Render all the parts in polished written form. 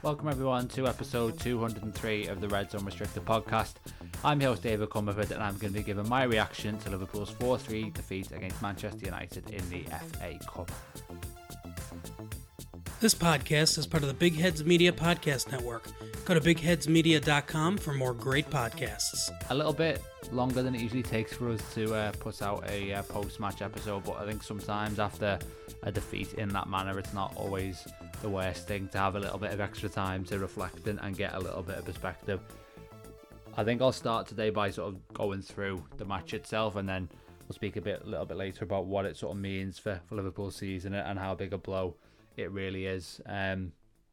Welcome everyone to episode 203 of the Red Zone Restricted podcast. I'm your host David Comerford and I'm going to be giving my reaction to Liverpool's 4-3 defeat against Manchester United in the FA Cup. This podcast is part of the Big Heads Media Podcast Network. Go to bigheadsmedia.com for more great podcasts. A little bit longer than it usually takes for us to put out a post-match episode, but I think sometimes after a defeat in that manner, it's not always the worst thing to have a little bit of extra time to reflect and get a little bit of perspective. I think I'll start today by sort of going through the match itself, and then we'll speak a little bit later about what it sort of means for Liverpool's season and how big a blow it really is. Another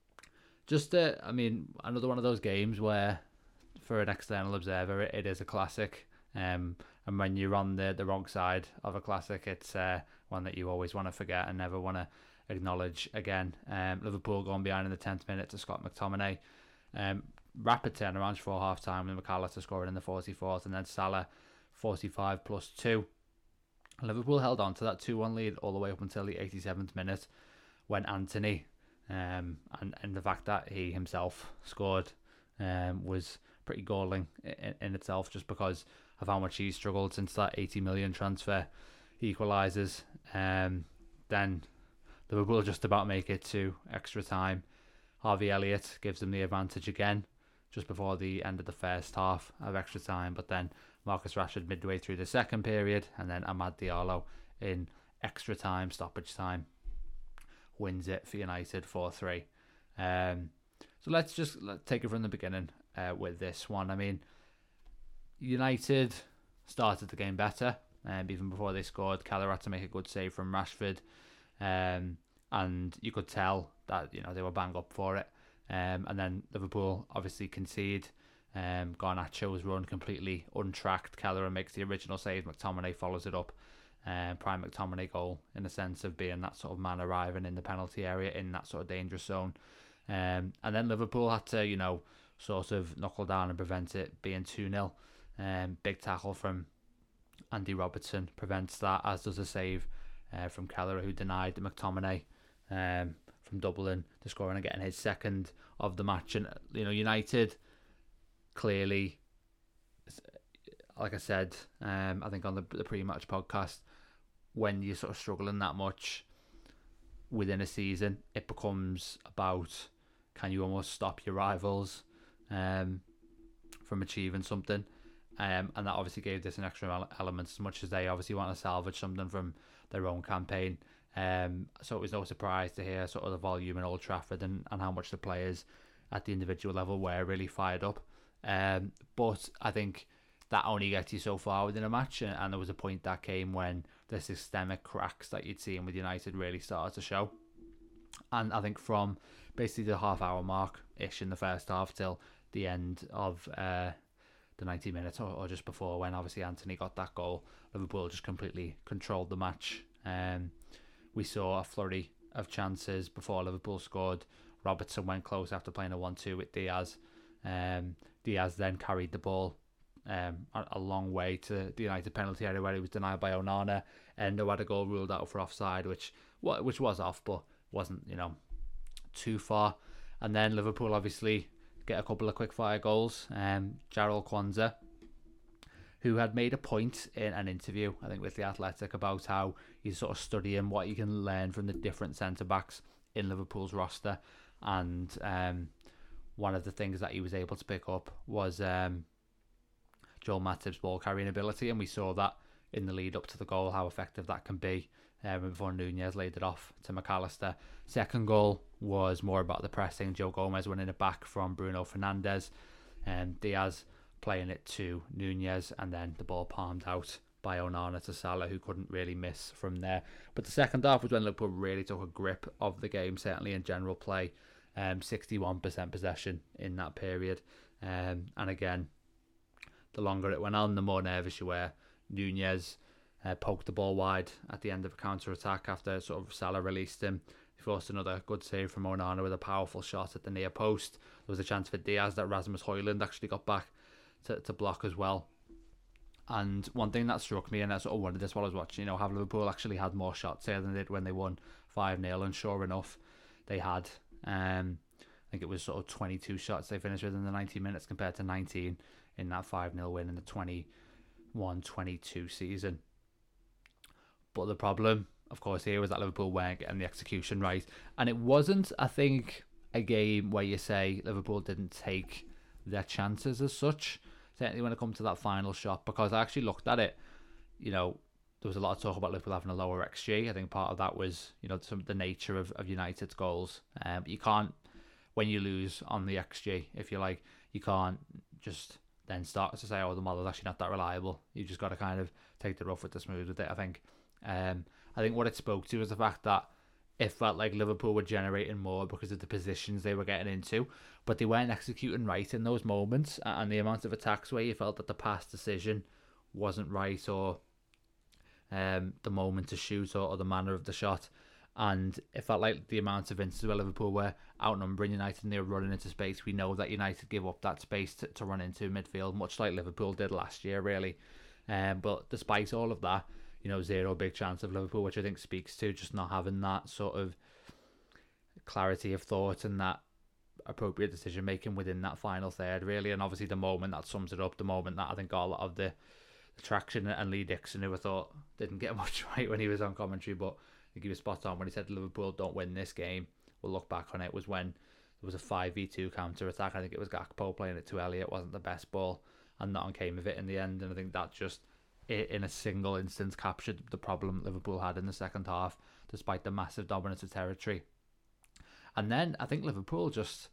one of those games where, for an external observer, it is a classic. And when you're on the wrong side of a classic, it's one that you always want to forget and never want to acknowledge again. Liverpool going behind in the 10th minute to Scott McTominay. Rapid turnaround for half time with McAllister scoring in the 44th, and then Salah 45 plus 2. Liverpool held on to that 2-1 lead all the way up until the 87th minute when Antony, and the fact that he himself scored was pretty galling in itself, just because of how much he's struggled since that 80 million transfer. He equalises. Then Liverpool just about make it to extra time. Harvey Elliott gives them the advantage again just before the end of the first half of extra time, but then Marcus Rashford midway through the second period, and then Amad Diallo in extra time, stoppage time, wins it for United 4-3. So let's take it from the beginning with this one. I mean, United started the game better, even before they scored. Keller had to make a good save from Rashford, and you could tell that they were bang up for it. And then Liverpool obviously concede. Garnacho's run completely untracked. Keller makes the original save. McTominay follows it up. Prime McTominay goal, in the sense of being that sort of man arriving in the penalty area in that sort of dangerous zone. And then Liverpool had to, sort of knuckle down and prevent it being 2-0. Big tackle from Andy Robertson prevents that, as does a save from Keller, who denied McTominay from doubling the scoring and getting his second of the match. And United clearly, like I said, I think on the pre-match podcast, when you're sort of struggling that much within a season, it becomes about, can you almost stop your rivals from achieving something? And that obviously gave this an extra element, as much as they obviously want to salvage something from their own campaign. So it was no surprise to hear sort of the volume in Old Trafford and how much the players at the individual level were really fired up. But I think that only gets you so far within a match, and there was a point that came when the systemic cracks that you'd seen with United really started to show. And I think from basically the half-hour mark-ish in the first half till the end of the 90 minutes or just before, when obviously Antony got that goal, Liverpool just completely controlled the match. We saw a flurry of chances before Liverpool scored. Robertson went close after playing a 1-2 with Diaz. Diaz then carried the ball a long way to the United penalty area, where he was denied by Onana. Endo had a goal ruled out for offside, which was off, but wasn't too far. And then Liverpool obviously get a couple of quick fire goals. Jarrell Kwanzaa, who had made a point in an interview, I think with The Athletic, about how he's sort of studying what you can learn from the different centre-backs in Liverpool's roster. And one of the things that he was able to pick up was Joel Matip's ball carrying ability, and we saw that in the lead up to the goal, how effective that can be, before Nunez laid it off to McAllister. Second goal was more about the pressing. Joe Gomez winning it back from Bruno Fernandes, and Diaz playing it to Nunez, and then the ball palmed out by Onana to Salah, who couldn't really miss from there. But the second half was when Liverpool really took a grip of the game, certainly in general play. 61% possession in that period, and again, the longer it went on, the more nervous you were. Nunez poked the ball wide at the end of a counter-attack after sort of Salah released him. He forced another good save from Onana with a powerful shot at the near post. There was a chance for Diaz that Rasmus Højlund actually got back to block as well. And one thing that struck me, and I sort of wondered this while I was watching, have Liverpool actually had more shots here than they did when they won 5-0, and sure enough, they had. I think it was sort of 22 shots they finished with in the 90 minutes compared to 19 in that 5-0 win in the 21-22 season. But the problem, of course, here was that Liverpool weren't getting the execution right. And it wasn't, I think, a game where you say Liverpool didn't take their chances as such, certainly when it comes to that final shot, because I actually looked at it, there was a lot of talk about Liverpool having a lower XG. I think part of that was, the nature of United's goals. You can't, when you lose on the XG, if you like, you can't just then start to say, oh, the model's actually not that reliable. You just got to kind of take the rough with the smooth with it, I think. I think what it spoke to was the fact that it felt like Liverpool were generating more because of the positions they were getting into, but they weren't executing right in those moments, and the amount of attacks where you felt that the pass decision wasn't right, or the moment to shoot, or the manner of the shot. And it felt like the amount of instances where Liverpool were outnumbering United and they were running into space. We know that United give up that space to run into midfield, much like Liverpool did last year, really. But despite all of that, zero big chance of Liverpool, which I think speaks to just not having that sort of clarity of thought and that appropriate decision making within that final third, really. And obviously the moment that sums it up, the moment that I think got a lot of the traction, and Lee Dixon, who I thought didn't get much right when he was on commentary, but I think he was spot on when he said Liverpool don't win this game. We'll look back on it, was when there was a 5v2 counter attack. I think it was Gakpo playing it to Elliott, wasn't the best ball, and nothing came of it in the end. And I think that just, in a single instance, captured the problem Liverpool had in the second half, despite the massive dominance of territory. And then I think Liverpool just,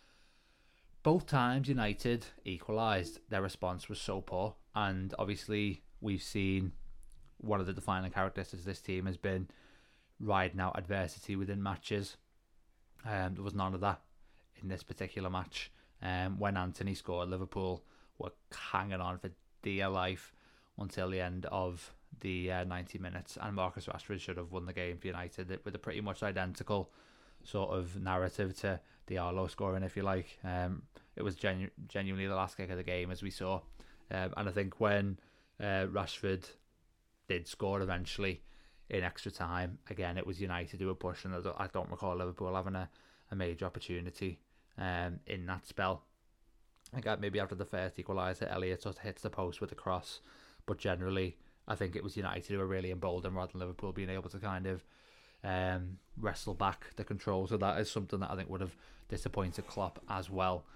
both times United equalised, their response was so poor. And obviously we've seen one of the defining characteristics of this team has been riding out adversity within matches. There was none of that in this particular match. When Antony scored, Liverpool were hanging on for dear life until the end of the 90 minutes, and Marcus Rashford should have won the game for United with a pretty much identical sort of narrative to Diallo scoring, if you like. It was genuinely the last kick of the game, as we saw. And I think when Rashford did score eventually in extra time, again, it was United who were pushing. I don't recall Liverpool having a major opportunity in that spell. I think maybe after the first equaliser, Elliott sort of hits the post with a cross, but generally I think it was United who were really emboldened rather than Liverpool being able to kind of wrestle back the control. So that is something that I think would have disappointed Klopp as well.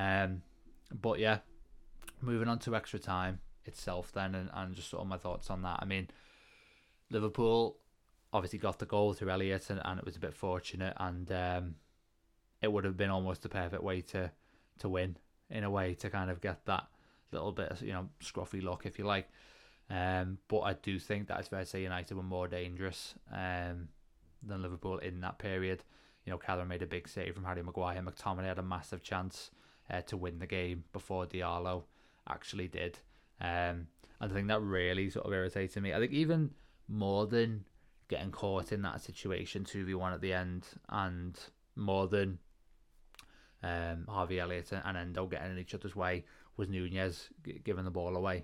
But yeah, moving on to extra time itself then, and just sort of my thoughts on that. I mean, Liverpool obviously got the goal through Elliott, and it was a bit fortunate, and it would have been almost the perfect way to win, in a way, to kind of get that little bit of, scruffy look, if you like. But I do think that it's fair to say United were more dangerous than Liverpool in that period. Callum made a big save from Harry Maguire. McTominay had a massive chance to win the game before Diallo actually did. And I think that really sort of irritated me. I think even more than getting caught in that situation, 2v1 at the end, and more than Harvey Elliott and Endo getting in each other's way, was Nunez giving the ball away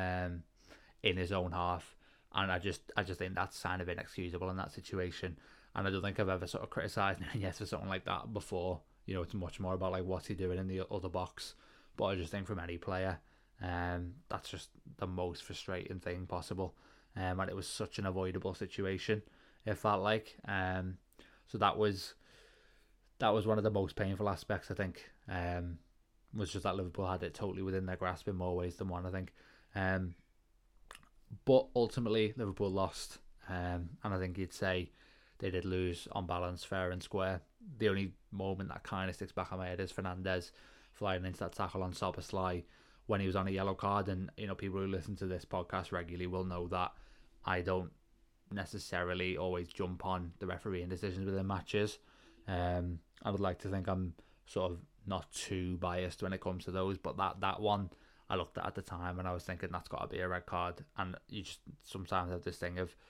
in his own half. And I just think that's kind of inexcusable in that situation. And I don't think I've ever sort of criticised Nunez for something like that before. It's much more about like what's he doing in the other box. But I just think from any player, that's just the most frustrating thing possible. And it was such an avoidable situation, it felt like. So that was one of the most painful aspects, I think. Was just that Liverpool had it totally within their grasp in more ways than one, I think. But ultimately Liverpool lost, and I think you'd say they did lose on balance, fair and square. The only moment that kind of sticks back in my head is Fernandes flying into that tackle on Szoboszlai when he was on a yellow card. And people who listen to this podcast regularly will know that I don't necessarily always jump on the refereeing decisions within matches. I would like to think I'm sort of not too biased when it comes to those, but that one I looked at the time and I was thinking that's got to be a red card. And you just sometimes have this thing of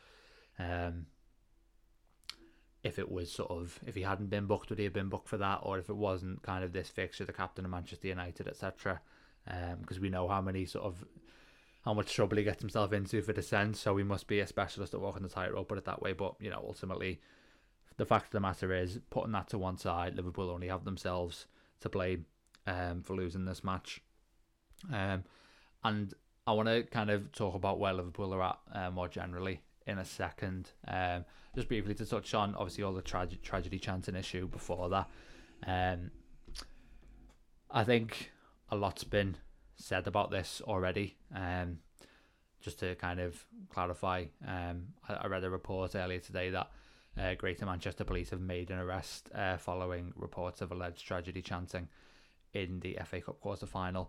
if he hadn't been booked, would he have been booked for that? Or if it wasn't kind of this fixture, the captain of Manchester United, etc. Because we know how much trouble he gets himself into for dissent, so he must be a specialist at walking the tightrope, put it that way. But ultimately the fact of the matter is, putting that to one side, Liverpool only have themselves to blame for losing this match. And I want to kind of talk about where Liverpool are at more generally in a second. Just briefly to touch on, obviously, all the tragedy chanting issue before that. I think a lot's been said about this already. Just to kind of clarify, I read a report earlier today that Greater Manchester Police have made an arrest following reports of alleged tragedy chanting in the FA Cup quarter-final.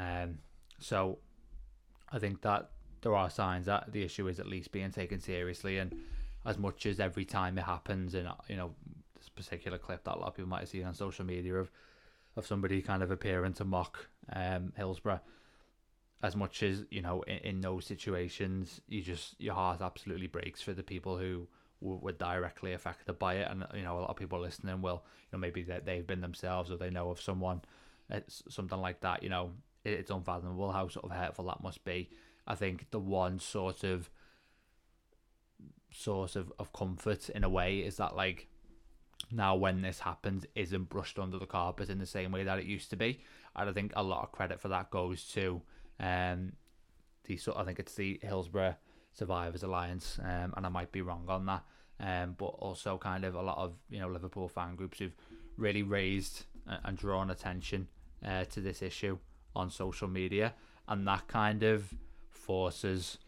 So I think that there are signs that the issue is at least being taken seriously, and as much as every time it happens, and this particular clip that a lot of people might have seen on social media of somebody kind of appearing to mock Hillsborough, as much as in those situations, your heart absolutely breaks for the people who were directly affected by it. And a lot of people listening will maybe that they've been themselves, or they know of someone, something like that. It's unfathomable how sort of hurtful that must be. I think the one sort of source of comfort in a way is that, like, now when this happens, isn't brushed under the carpet in the same way that it used to be. And I think a lot of credit for that goes to I think it's the Hillsborough Survivors Alliance, and I might be wrong on that, but also kind of a lot of Liverpool fan groups who've really raised and drawn attention to this issue on social media, and that kind of forces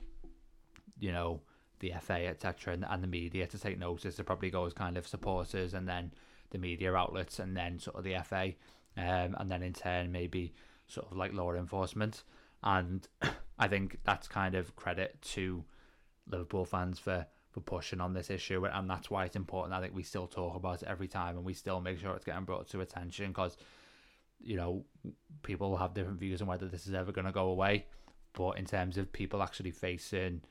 the FA, etc., and the media to take notice. It probably goes kind of supporters, and then the media outlets, and then sort of the FA, and then in turn maybe sort of like law enforcement. And I think that's kind of credit to Liverpool fans for pushing on this issue, and that's why it's important. I think we still talk about it every time, and we still make sure it's getting brought to attention, because people have different views on whether this is ever going to go away. But in terms of people actually facing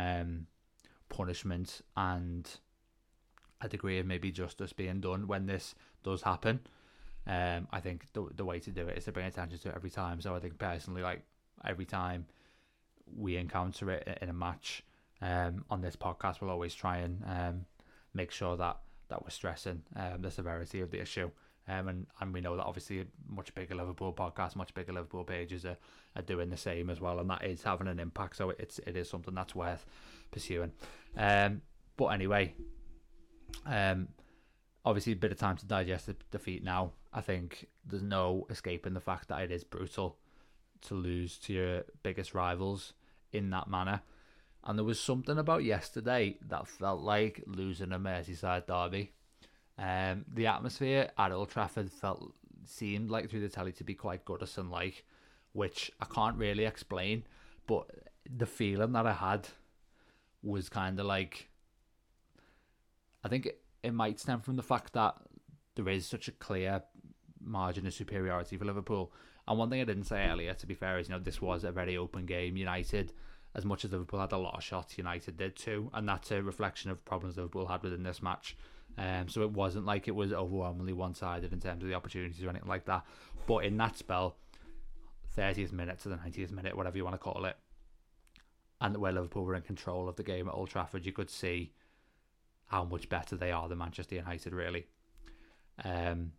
punishment and a degree of maybe justice being done when this does happen, I think the way to do it is to bring attention to it every time. So I think personally, like, every time we encounter it in a match on this podcast, we'll always try and make sure that we're stressing the severity of the issue. And we know that obviously much bigger Liverpool podcasts, much bigger Liverpool pages are doing the same as well, and that is having an impact. So it is something that's worth pursuing. But anyway, obviously a bit of time to digest the defeat now. I think there's no escaping the fact that it is brutal to lose to your biggest rivals in that manner. And there was something about yesterday that felt like losing a Merseyside derby. The atmosphere at Old Trafford seemed like through the telly to be quite Goodison-like, which I can't really explain, but the feeling that I had was kind of like, I think it might stem from the fact that there is such a clear margin of superiority for Liverpool. And one thing I didn't say earlier, to be fair, is this was a very open game. United, as much as Liverpool had a lot of shots, United did too, and that's a reflection of problems Liverpool had within this match. So it wasn't like it was overwhelmingly one-sided in terms of the opportunities or anything like that. But in that spell, 30th minute to the 90th minute, whatever you want to call it, and where Liverpool were in control of the game at Old Trafford, you could see how much better they are than Manchester United, really. And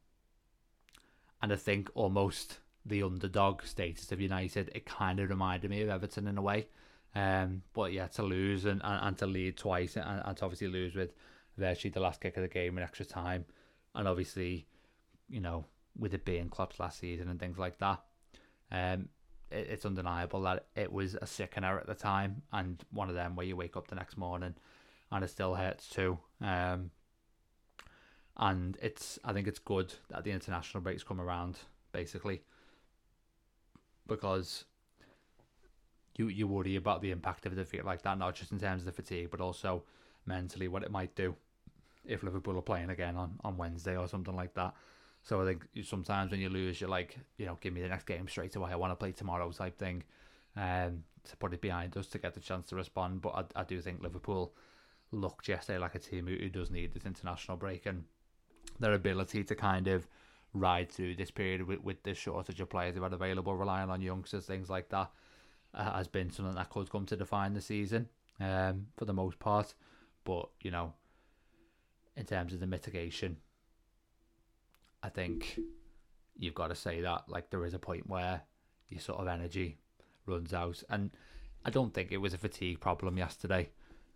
I think almost the underdog status of United, it kind of reminded me of Everton in a way. But yeah, to lose and to lead twice, and to obviously lose with virtually the last kick of the game in extra time, and obviously, with it being Klopp's last season and things like that, it's undeniable that it was a sickener at the time, and one of them where you wake up the next morning and it still hurts too. And I think it's good that the international breaks come around, basically, because you worry about the impact of a defeat like that, not just in terms of the fatigue, but also mentally what it might do if Liverpool are playing again on Wednesday or something like that. So I think sometimes when you lose, you're like, give me the next game straight away. I want to play tomorrow type thing, to put it behind us to get the chance to respond. But I do think Liverpool looked yesterday like a team who does need this international break, and their ability to kind of ride through this period with the shortage of players they've had available, relying on youngsters, things like that, has been something that could come to define the season for the most part. But, in terms of the mitigation, I think you've got to say that like there is a point where your sort of energy runs out, and I don't think it was a fatigue problem yesterday,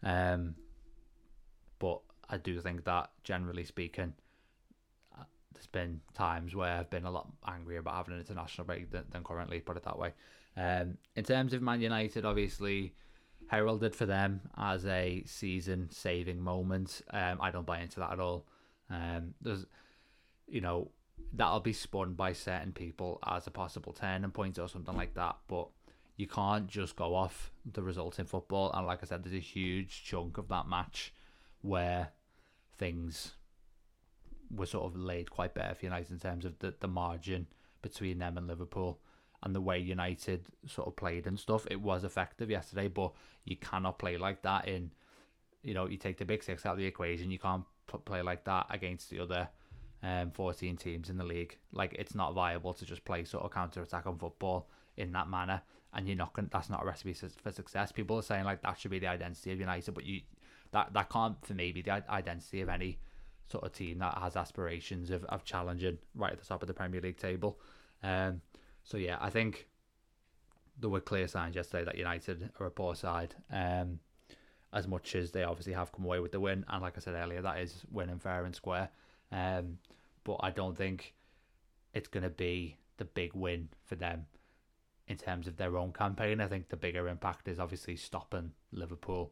but I do think that generally speaking, there's been times where I've been a lot angrier about having an international break than currently, put it that way. In terms of Man United, obviously heralded for them as a season saving moment. I don't buy into that at all. There's, that'll be spun by certain people as a possible turning point or something like that, but you can't just go off the result in football. And like I said, there's a huge chunk of that match where things were sort of laid quite bare for United in terms of the margin between them and Liverpool and the way United sort of played and stuff. It was effective yesterday, but you cannot play like that you take the big six out of the equation. You can't play like that against the other 14 teams in the league. Like, it's not viable to just play sort of counter-attack on football in that manner, and that's not a recipe for success. People are saying like that should be the identity of United, but that can't for me be the identity of any sort of team that has aspirations of challenging right at the top of the Premier League table. So yeah, I think there were clear signs yesterday that United are a poor side, as much as they obviously have come away with the win, and like I said earlier, that is winning fair and square. But I don't think it's going to be the big win for them in terms of their own campaign. I think the bigger impact is obviously stopping Liverpool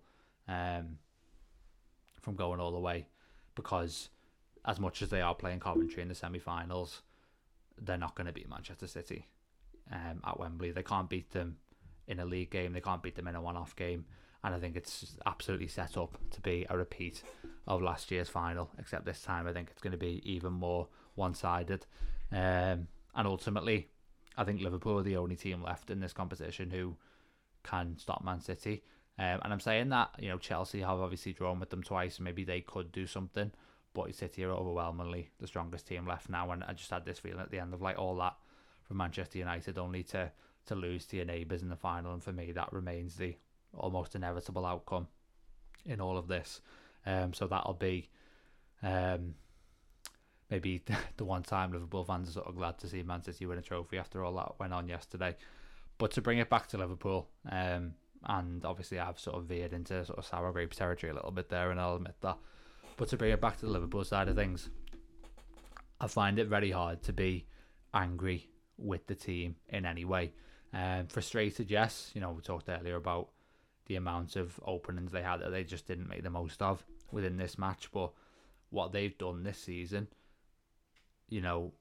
from going all the way, because as much as they are playing Coventry in the semi-finals, they're not going to beat Manchester City at Wembley. They can't beat them in a league game. They can't beat them in a one-off game. And I think it's absolutely set up to be a repeat of last year's final, except this time I think it's going to be even more one-sided. And ultimately, I think Liverpool are the only team left in this competition who can stop Man City. And I'm saying that, Chelsea have obviously drawn with them twice, and maybe they could do something, but City are overwhelmingly the strongest team left now. And I just had this feeling at the end of like all that from Manchester United, only to lose to your neighbours in the final. And for me, that remains the almost inevitable outcome in all of this. So that'll be maybe the one time Liverpool fans are sort of glad to see Man City win a trophy after all that went on yesterday. But to bring it back to Liverpool, and obviously I've sort of veered into sort of sour grapes territory a little bit there, and I'll admit that. But to bring it back to the Liverpool side of things, I find it very hard to be angry with the team in any way. Frustrated, yes. We talked earlier about the amount of openings they had that they just didn't make the most of within this match. But what they've done this season, it's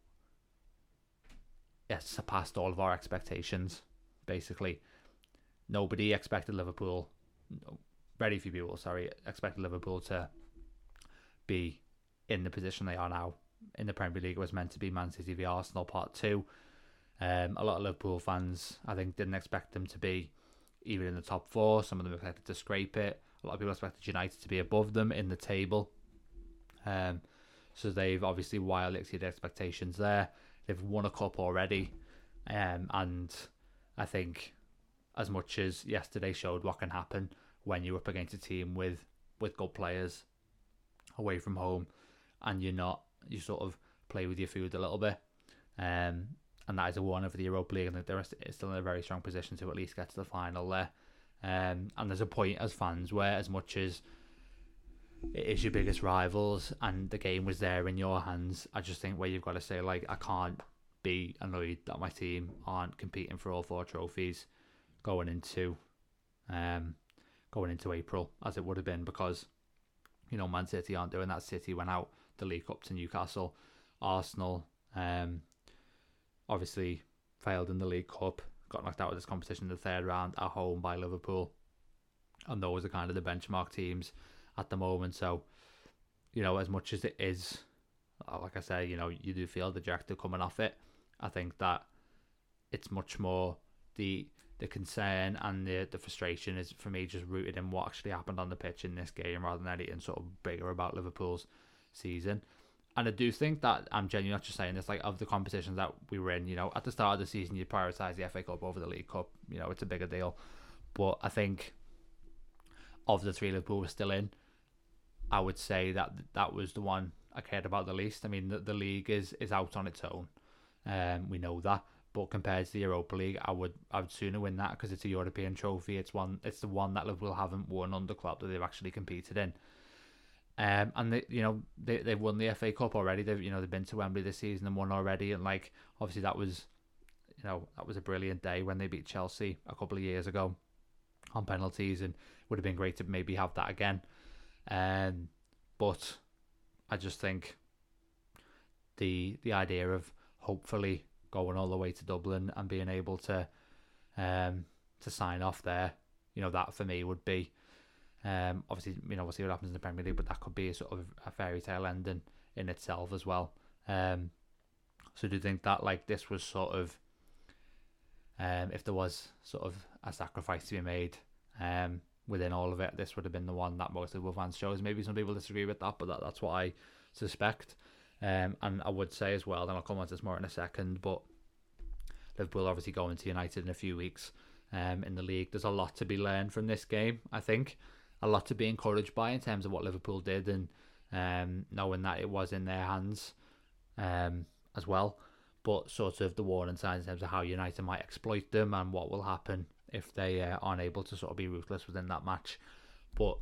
surpassed all of our expectations, basically. Nobody expected Liverpool, very few people, expected Liverpool to be in the position they are now in the Premier League. It was meant to be Man City v Arsenal Part 2. A lot of Liverpool fans, I think, didn't expect them to be even in the top 4. Some of them expected to scrape it. A lot of people expected United to be above them in the table. So they've obviously wildly exceeded expectations there. They've won a cup already. And I think as much as yesterday showed what can happen when you're up against a team with good players away from home, and you sort of play with your food a little bit. And that is a one over the Europa League, and they're still in a very strong position to at least get to the final there. And there's a point as fans where, as much as it is your biggest rivals and the game was there in your hands, I just think where you've got to say, like, I can't be annoyed that my team aren't competing for all 4 trophies going into April, as it would have been, because Man City aren't doing that. City went out the League Cup to Newcastle. Arsenal obviously failed in the League Cup, got knocked out of this competition in the 3rd round at home by Liverpool, and those are kind of the benchmark teams at the moment. So as much as it is, like I say, you do feel dejected coming off it, I think that it's much more the concern and the frustration is, for me, just rooted in what actually happened on the pitch in this game, rather than anything sort of bigger about Liverpool's season. And I do think that, I'm genuinely not just saying this, like, of the competitions that we were in, at the start of the season, you prioritise the FA Cup over the League Cup. It's a bigger deal. But I think of the 3 Liverpool were still in, I would say that was the one I cared about the least. I mean, the league is out on its own. We know that. But compared to the Europa League, I would sooner win that because it's a European trophy. It's the one that Liverpool haven't won under Klopp that they've actually competed in. And they've won the FA Cup already. They've been to Wembley this season and won already. And like obviously that was a brilliant day when they beat Chelsea a couple of years ago on penalties, and would have been great to maybe have that again. But I just think the idea of hopefully going all the way to Dublin and being able to sign off there, that for me would be obviously, we'll see what happens in the Premier League, but that could be a sort of a fairy tale ending in itself as well. So do you think that like this was sort of if there was sort of a sacrifice to be made within all of it, this would have been the one that most Liverpool fans chose? Maybe some people disagree with that, but that's what I suspect. And I would say as well, and I'll come on to this more in a second, but Liverpool obviously going to United in a few weeks in the league. There's a lot to be learned from this game, I think. A lot to be encouraged by in terms of what Liverpool did, and knowing that it was in their hands as well. But sort of the warning signs in terms of how United might exploit them and what will happen if they aren't able to sort of be ruthless within that match. But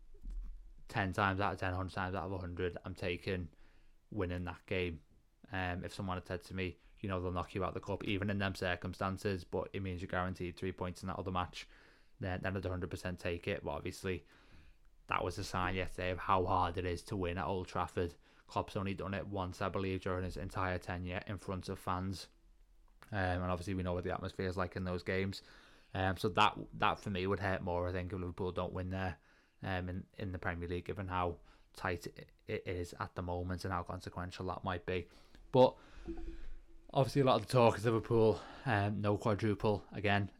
10 times out of 10, 100 times out of 100, I'm taking winning that game. If someone had said to me, they'll knock you out the cup, even in them circumstances, but it means you're guaranteed 3 points in that other match, then I'd 100% take it. But obviously, that was a sign yesterday of how hard it is to win at Old Trafford. Klopp's only done it once, I believe, during his entire tenure in front of fans. And obviously, we know what the atmosphere is like in those games. So that for me would hurt more, I think, if Liverpool don't win there in the Premier League, given how tight it is at the moment and how consequential that might be. But obviously, a lot of the talk is Liverpool, no quadruple again.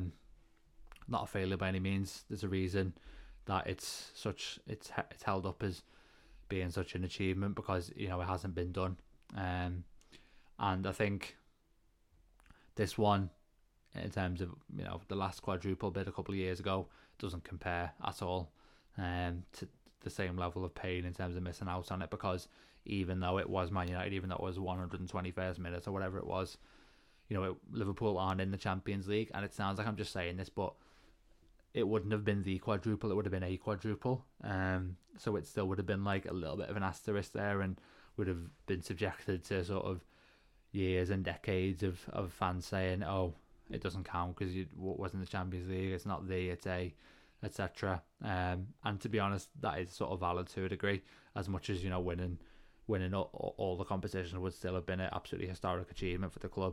Not a failure by any means. There's a reason that it's held up as being such an achievement, because it hasn't been done. And I think this one, in terms of the last quadruple bid a couple of years ago, doesn't compare at all to the same level of pain in terms of missing out on it, because even though it was Man United, even though it was 121st minute or whatever it was, Liverpool aren't in the Champions League. And it sounds like I'm just saying this, but it wouldn't have been the quadruple, it would have been a quadruple. So it still would have been like a little bit of an asterisk there, and would have been subjected to sort of years and decades of fans saying, oh, it doesn't count because it wasn't the Champions League, it's not it's a, etc. And to be honest, that is sort of valid to a degree, as much as winning all the competition would still have been an absolutely historic achievement for the club.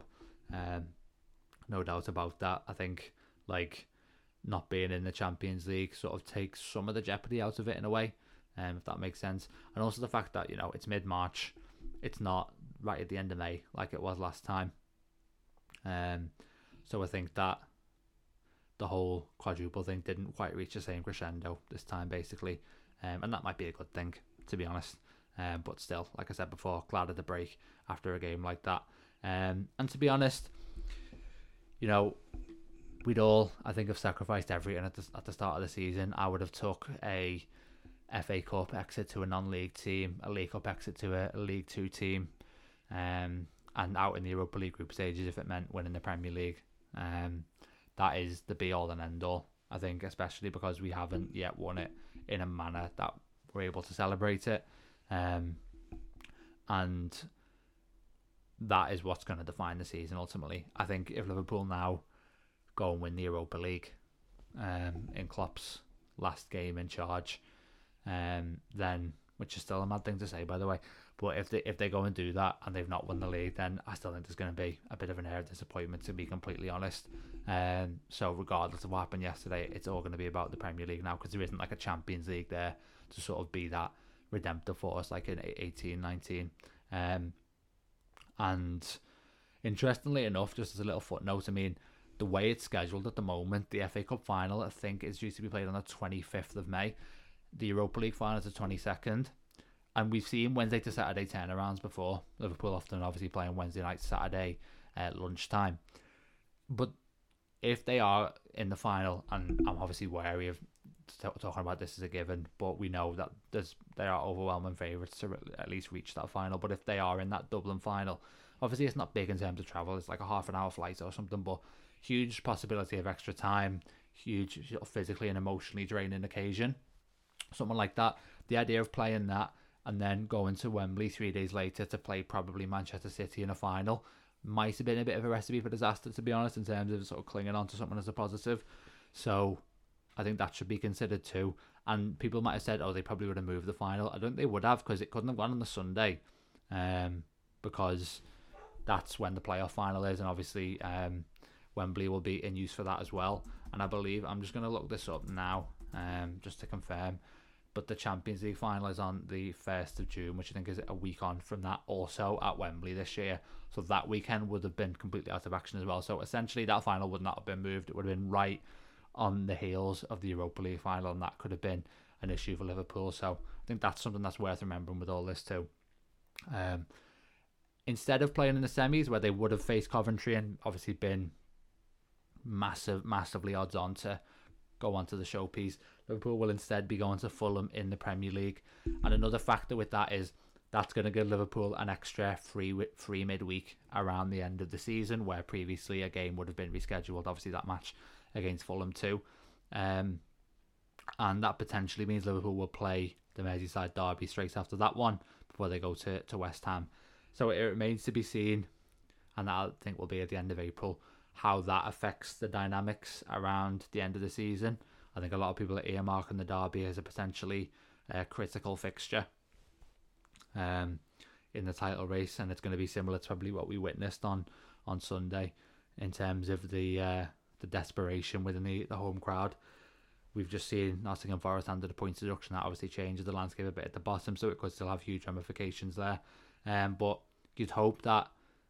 No doubt about that. I think like not being in the Champions League sort of takes some of the jeopardy out of it in a way, if that makes sense. And also the fact that it's mid-March, it's not right at the end of May like it was last time. So I think that the whole quadruple thing didn't quite reach the same crescendo this time, basically. And that might be a good thing, to be honest. But still, like I said before, glad of the break after a game like that. And to be honest, we'd all, I think, have sacrificed everything at the start of the season. I would have took a FA Cup exit to a non-league team, a League Cup exit to a League 2 team, and out in the Europa League group stages if it meant winning the Premier League. That is the be-all and end-all, I think, especially because we haven't yet won it in a manner that we're able to celebrate it. And that is what's going to define the season ultimately. I think if Liverpool now go and win the Europa League in Klopp's last game in charge, then, which is still a mad thing to say, by the way, but if they go and do that and they've not won the league, then I still think there's going to be a bit of an air of disappointment, to be completely honest. So regardless of what happened yesterday, it's all going to be about the Premier League now, because there isn't like a Champions League there to sort of be that redemptive force like in 18-19. And interestingly enough, just as a little footnote, I mean, the way it's scheduled at the moment, the FA Cup final, I think, is due to be played on the 25th of May. The Europa League final is the 22nd. And we've seen Wednesday to Saturday turnarounds before. Liverpool often obviously playing Wednesday night, Saturday at lunchtime. But if they are in the final, and I'm obviously wary of talking about this as a given, but we know that they are overwhelming favourites to at least reach that final. But if they are in that Dublin final, obviously it's not big in terms of travel. It's like a half an hour flight or something, but huge possibility of extra time, huge physically and emotionally draining occasion. Something like that. The idea of playing that and then going to Wembley 3 days later to play probably Manchester City in a final might have been a bit of a recipe for disaster, to be honest, in terms of sort of clinging on to something as a positive. So I think that should be considered too. And people might have said, oh, they probably would have moved the final. I don't think they would have, because it couldn't have gone on the Sunday, because that's when the playoff final is, and obviously Wembley will be in use for that as well. And I believe, I'm just going to look this up now, just to confirm, but the Champions League final is on the 1st of June, which I think is a week on from that, also at Wembley this year. So that weekend would have been completely out of action as well. So essentially that final would not have been moved. It would have been right on the heels of the Europa League final, and that could have been an issue for Liverpool. So I think that's something that's worth remembering with all this too. Instead of playing in the semis, where they would have faced Coventry and obviously been massively odds on to go on to the showpiece, Liverpool will instead be going to Fulham in the Premier League. And another factor with that is that's going to give Liverpool an extra free midweek around the end of the season, where previously a game would have been rescheduled, obviously that match against Fulham too. And that potentially means Liverpool will play the Merseyside derby straight after that one before they go to West Ham. So it remains to be seen, and that I think will be at the end of April, how that affects the dynamics around the end of the season. I think a lot of people are earmarking the derby as a potentially critical fixture in the title race, and it's going to be similar to probably what we witnessed on Sunday in terms of the desperation within the home crowd. We've just seen Nottingham Forest under the points deduction. That obviously changes the landscape a bit at the bottom, so it could still have huge ramifications there. But you'd hope that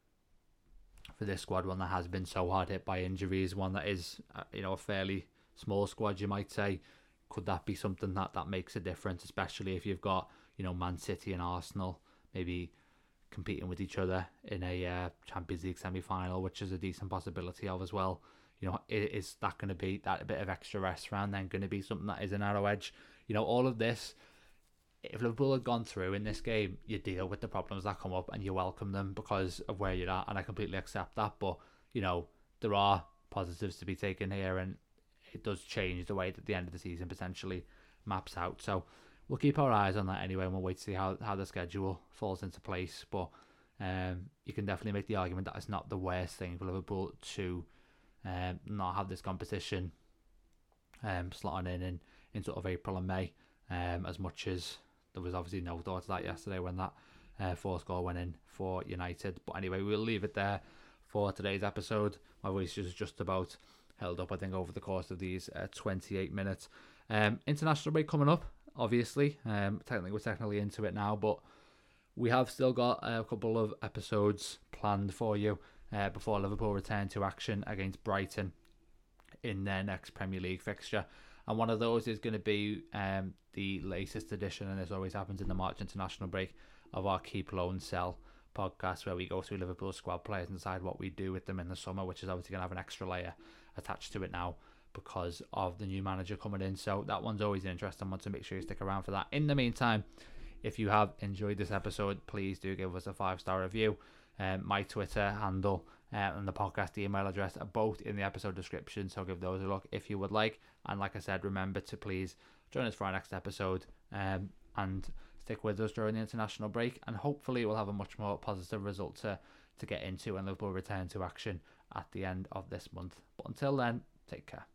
for this squad, one that has been so hard hit by injuries, one that is a fairly small squad, you might say, could that be something that makes a difference, especially if you've got Man City and Arsenal maybe competing with each other in a Champions League semi-final, which is a decent possibility of as well. Is that going to be that bit of extra rest round then going to be something that is a narrow edge? All of this, if Liverpool had gone through in this game, you deal with the problems that come up and you welcome them because of where you're at, and I completely accept that. But there are positives to be taken here, and it does change the way that the end of the season potentially maps out. So we'll keep our eyes on that anyway, and we'll wait to see how the schedule falls into place. But you can definitely make the argument that it's not the worst thing for Liverpool to not have this competition slotting in sort of April and May, as much as there was obviously no thought of that yesterday when that fourth goal went in for United. But anyway, we'll leave it there for today's episode. My voice is just about held up, I think, over the course of these 28 minutes. International break coming up, obviously. We're technically into it now, but we have still got a couple of episodes planned for you before Liverpool return to action against Brighton in their next Premier League fixture. And one of those is going to be the latest edition, and this always happens in the March international break, of our Keep Loan Sell podcast, where we go through Liverpool squad players and decide what we do with them in the summer, which is obviously going to have an extra layer attached to it now because of the new manager coming in. So that one's always an interesting one, to make sure you stick around for that. In the meantime, if you have enjoyed this episode, please do give us a 5-star review. My Twitter handle and the podcast email address are both in the episode description, so give those a look if you would like. And like I said, remember to please join us for our next episode and stick with us during the international break, and hopefully we'll have a much more positive result to get into when Liverpool return to action at the end of this month. But until then, take care.